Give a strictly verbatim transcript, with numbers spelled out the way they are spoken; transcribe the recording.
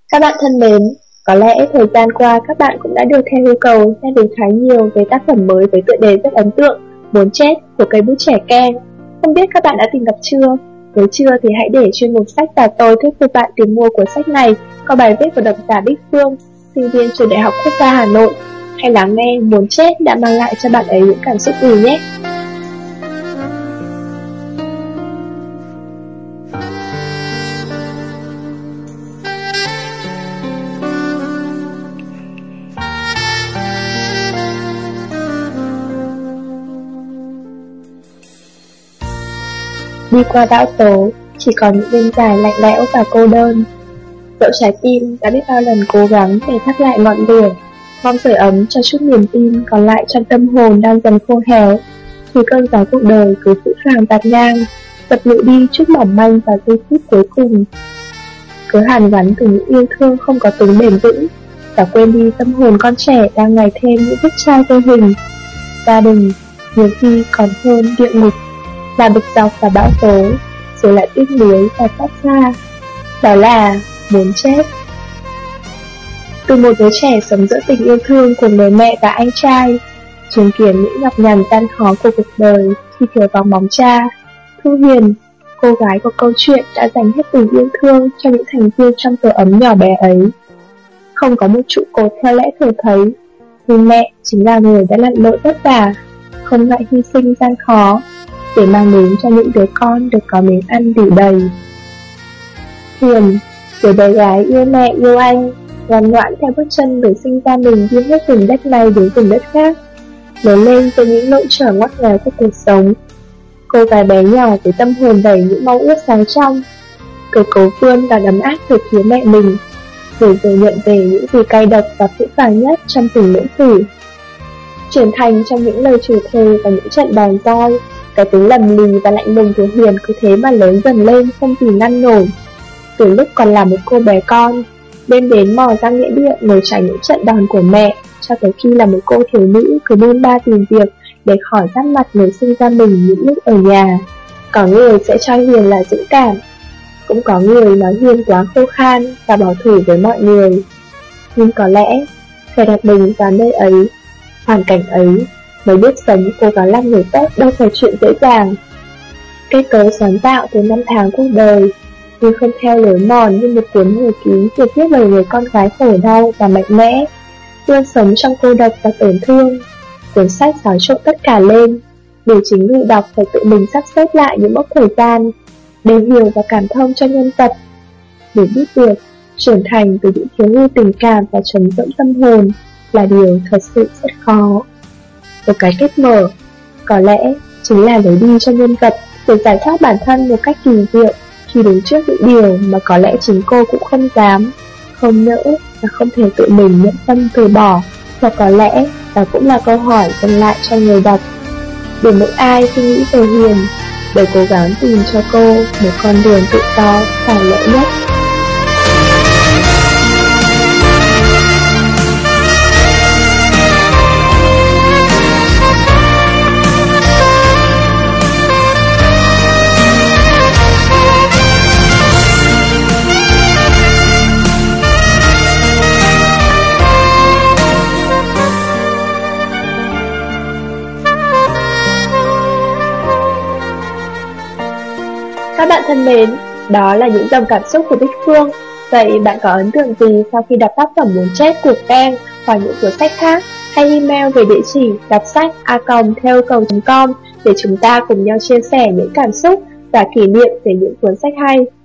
Các bạn thân mến, có lẽ thời gian qua các bạn cũng đã được theo yêu cầu nghe đến khá nhiều về tác phẩm mới với tựa đề rất ấn tượng Muốn Chết của cây bút trẻ Keng. Không biết các bạn đã tìm đọc chưa? Nếu chưa thì hãy để chuyên mục sách và tôi thuyết phục bạn tìm mua cuốn sách này, có bài viết của độc giả Bích Phương, sinh viên trường Đại học Quốc gia Hà Nội. Hãy lắng nghe Muốn Chết đã mang lại cho bạn ấy những cảm xúc gì nhé! Đi qua bão tố, chỉ còn những đêm dài lạnh lẽo và cô đơn. Dẫu trái tim đã biết bao lần cố gắng để thắp lại ngọn lửa, mong sưởi ấm cho chút niềm tin còn lại trong tâm hồn đang dần khô héo, thì cơn gió cuộc đời cứ phũ phàng tạt ngang, dập lụi đi chút mỏng manh vào giây phút cuối cùng. Cứ hàn gắn từ những yêu thương không có tính bền vững, và quên đi tâm hồn con trẻ đang ngày thêm những vết chai vô hình. Gia đình nhiều khi còn hơn địa ngục, là bực dọc và bão tố, rồi lại tiếc nuối và xót xa. Đó là muốn chết. Từ một đứa trẻ sống giữa tình yêu thương của người mẹ và anh trai, chứng kiến những nhọc nhằn gian khó của cuộc đời khi thiếu vắng bóng cha, Thu Huyền, cô gái của câu chuyện, đã dành hết tình yêu thương cho những thành viên trong tổ ấm nhỏ bé ấy. Không có một trụ cột theo lẽ thường thấy, nhưng mẹ chính là người đã lặn lội vất vả, không ngại hy sinh gian khó, để mang đến cho những đứa con được có miếng ăn đủ đầy. Huyền, đứa bé gái yêu mẹ yêu anh, ngoan ngoãn theo bước chân người sinh ra mình đi hết vùng đất này đến vùng đất khác, lớn lên với những nỗi trở ngoắt ngéo của cuộc sống. Cô gái bé nhỏ với tâm hồn đầy những mong ước sáng trong, cứ cố vươn và ấm áp về phía mẹ mình, để rồi nhận về những gì cay độc và phũ phàng nhất trong từng nỗi khổ. Trưởng thành trong những lời chửi thề và những trận đòn roi, cái tính lầm lì và lạnh lùng của Huyền cứ thế mà lớn dần lên không gì ngăn nổi. Từ lúc còn là một cô bé con, đêm đến mò ra nghĩa địa ngồi trải những trận đòn của mẹ, cho tới khi là một cô thiếu nữ cứ bôn ba tìm việc để khỏi giáp mặt người sinh ra mình những lúc ở nhà. Có người sẽ cho Huyền là dũng cảm, cũng có người nói Huyền quá khô khan và bảo thủ với mọi người. Nhưng có lẽ phải đặt mình vào nơi ấy, hoàn cảnh ấy, mới biết sống cố gắng làm người tốt đâu phải chuyện dễ dàng. Kết cấu sáng tạo từ năm tháng cuộc đời, nhưng không theo lối mòn như một cuốn hồi ký được viết lời người con gái khổ đau và mạnh mẽ, luôn sống trong cô độc và tổn thương. Cuốn sách xáo trộn tất cả lên, để chính người đọc phải tự mình sắp xếp lại những mốc thời gian, để hiểu và cảm thông cho nhân vật, để biết được trưởng thành từ những thiếu hụt tình cảm và trống rỗng tâm hồn là điều thật sự rất khó. Một cái kết mở, có lẽ chính là lối đi cho nhân vật để giải thoát bản thân một cách kỳ diệu khi đứng trước những điều mà có lẽ chính cô cũng không dám, không nỡ và không thể tự mình nhận tâm từ bỏ. Và có lẽ đó cũng là câu hỏi dành lại cho người đọc, để mỗi ai suy nghĩ về Huyền, để cố gắng tìm cho cô một con đường tự do và lẽ nhất. Các bạn thân mến, đó là những dòng cảm xúc của Bích Phương. Vậy bạn có ấn tượng gì sau khi đọc tác phẩm Muốn Chết của Keng hoặc những cuốn sách khác? Hãy email về địa chỉ đọc sách a còng theo yêu cầu chấm com để chúng ta cùng nhau chia sẻ những cảm xúc và kỷ niệm về những cuốn sách hay.